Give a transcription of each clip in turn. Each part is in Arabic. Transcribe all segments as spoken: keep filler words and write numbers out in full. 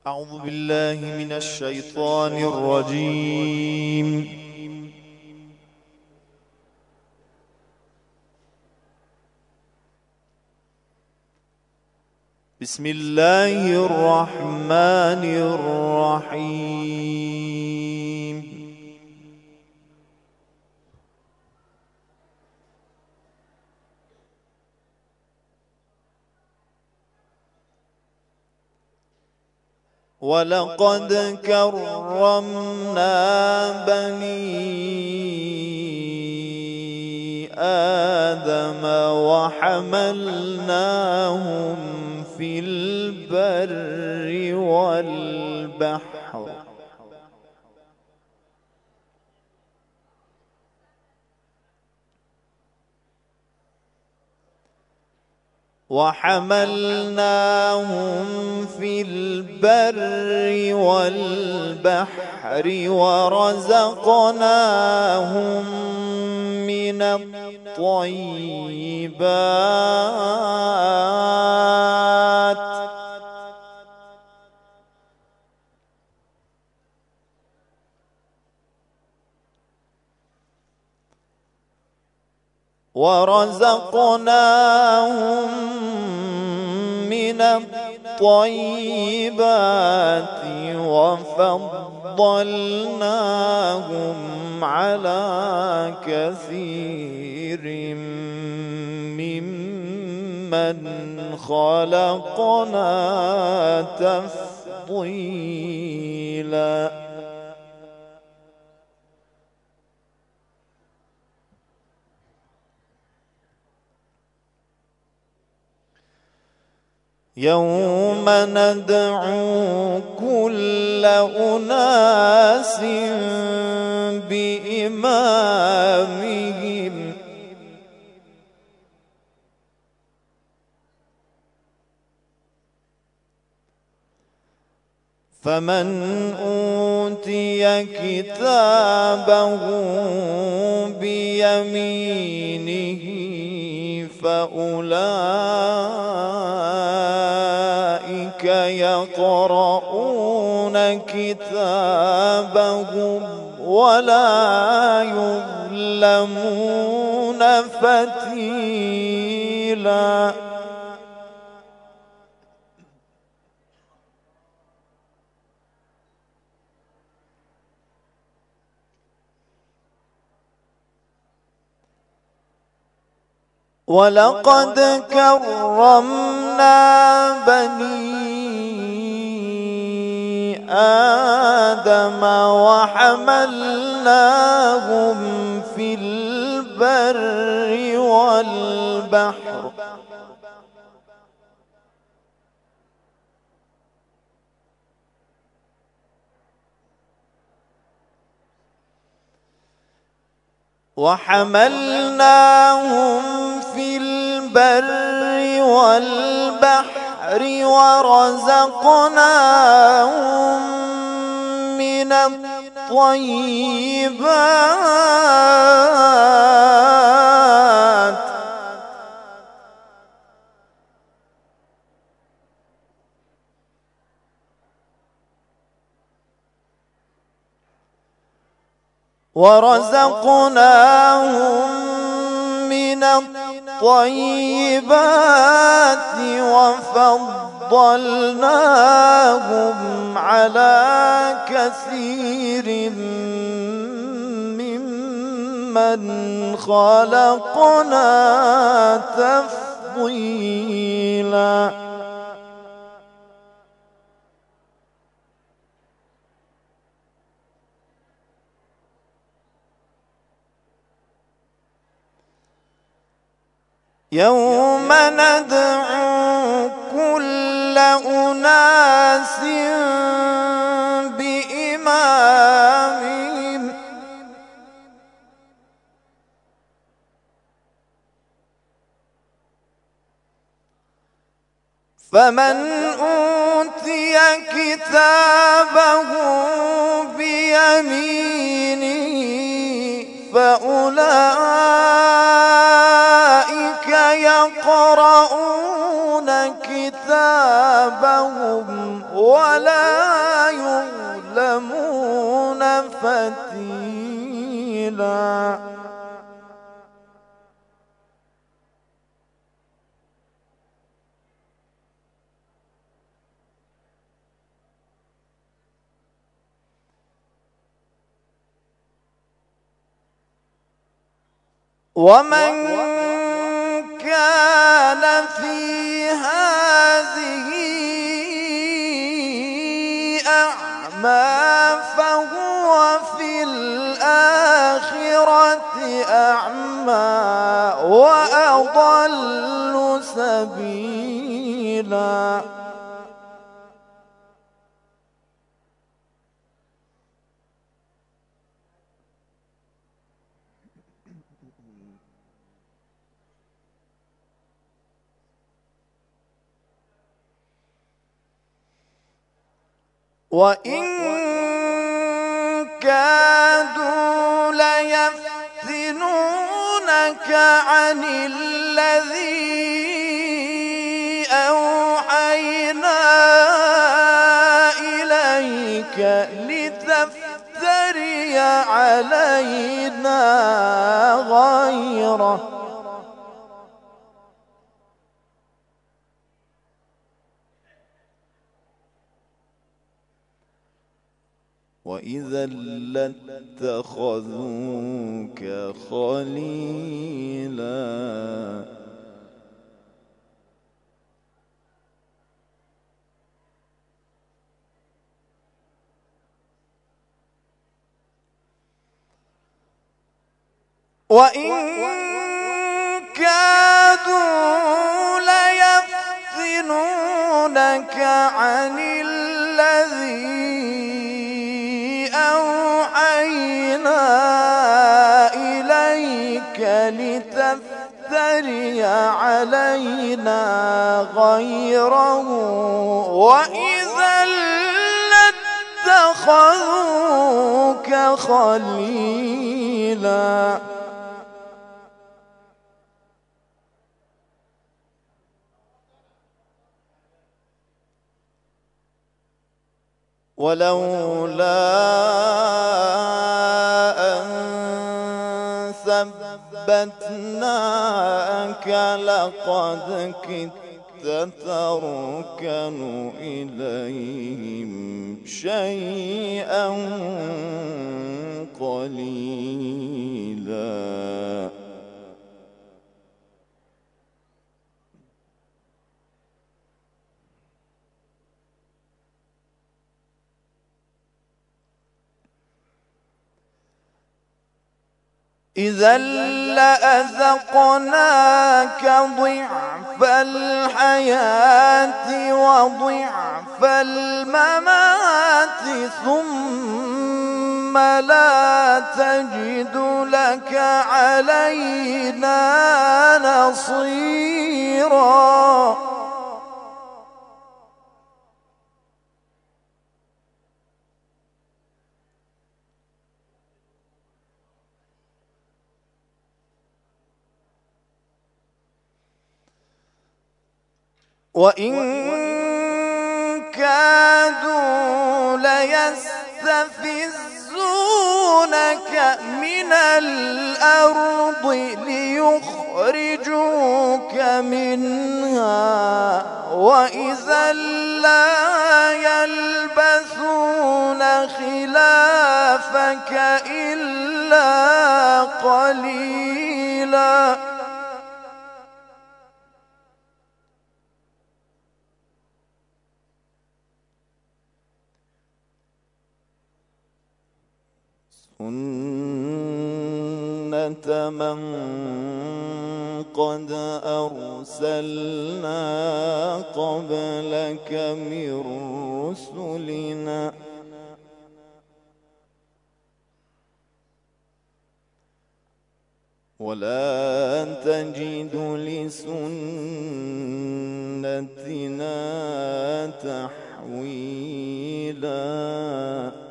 أعوذ بالله من الشيطان الرجيم. بسم الله الرحمن الرحيم. ولقد كرمنا بني آدم وحملناهم في البر والبحر وحملناهم في البر والبحر ورزقناهم من الطيبات ورزقناهم من الطيبات وفضلناهم على كثير ممن خلقنا تفضيلا. يوم ندعو كل أناس بإمامهم فمن أوتي كتابه بيمينه فأولئك يقرؤون كتابهم ولا يظلمون فتيلا. ولقد كرمنا بني آدم وحملناهم في البر والبحر وحملناهم في البر والبحر ورزقناهم من الطيبات ورزقناهم من الطيبات وفضلناهم على كثير ممن خلقنا تفضيلا. يوم ندعو كل أناس بإمامهم فمن أوتي كتابه بيمينه فأولئك يقرؤون كتابهم ولا يظلمون فتيلا. ومن كان في هذه أعمى فهو في الآخرة أعمى وأضل سبيلا. وإن كادوا ليفتنونك عن الذي أوحينا إليك لتفتري علينا غيره وإذا لاتخذوك خليلا. وإن كادوا ليفتنونك عن الذي أوحينا إليك لتفتري علينا غيره وإذا لاتخذوك خليلا. ولولا أن ثبتناك لقد كدت تركن إليهم شيئا قليلا. إذا لأذقناك ضعف الحياة وضعف الممات ثم لا تجد لك علينا نصيرا. وإن كادوا ليستفزونك من الأرض ليخرجوك منها وإذا لا يلبثون خلافك إلا قليلا. سنة من قد أرسلنا قبلك من رسلنا ولا تجد لسنتنا تحويلا.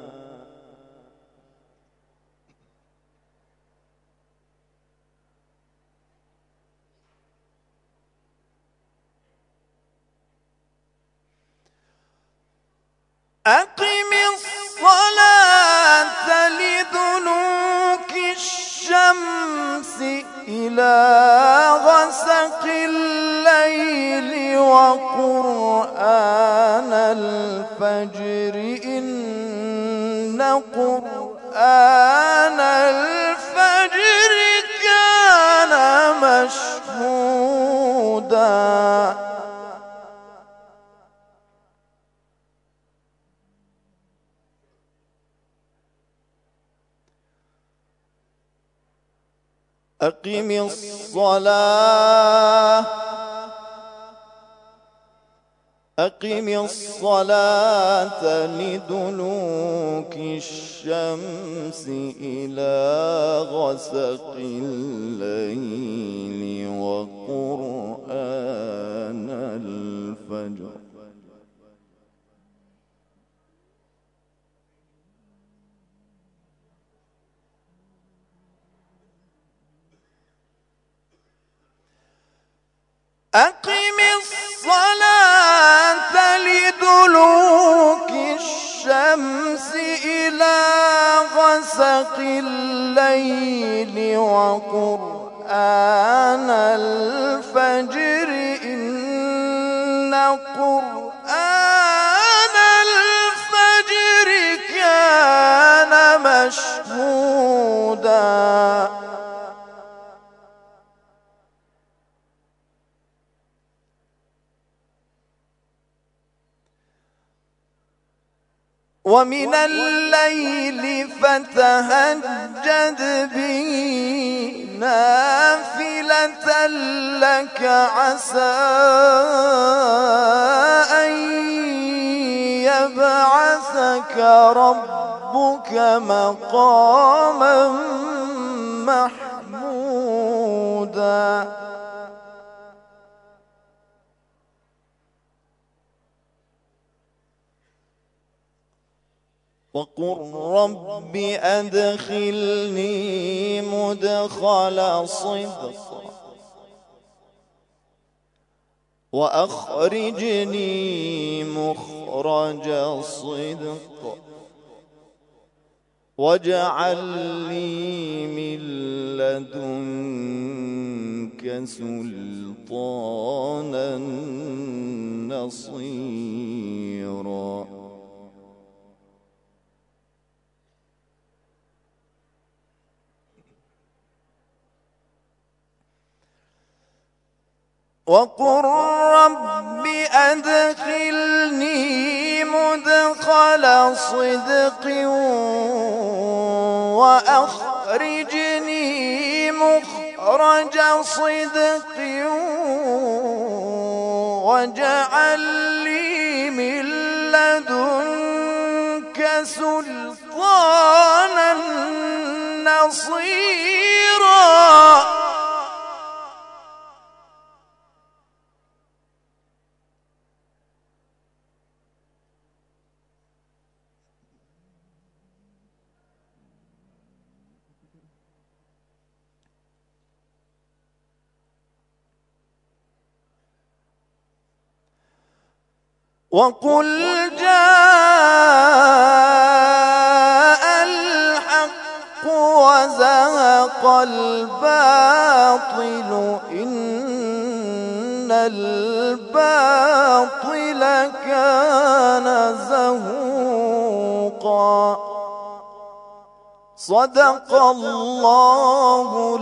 أقم الصلاة لدلوك الشمس إلى غسق الليل وقرآن الفجر إن قرآن الفجر كان مشهودا أقم الصلاة أقم الصلاة لدلوك الشمس إلى غسق الليل وقرآن الفجر أقم الصلاة لدلوك الشمس إلى غسق الليل وقرآن الفجر إن قرآن الفجر كان مشهودا ومن الليل فتهجد به نافلة لك عسى أن يبعثك ربك مقاما محمودا وقل رب أدخلني مدخل صدق وأخرجني مخرج صدق واجعل لي من لدنك سلطانا نصيرا وقل رب أدخلني مدخل صدق وأخرجني مخرج صدق واجعل لي من لدنك سلطانا نصيرا وقل جاء الحق وزهق الباطل إن الباطل كان زهوقا صدق الله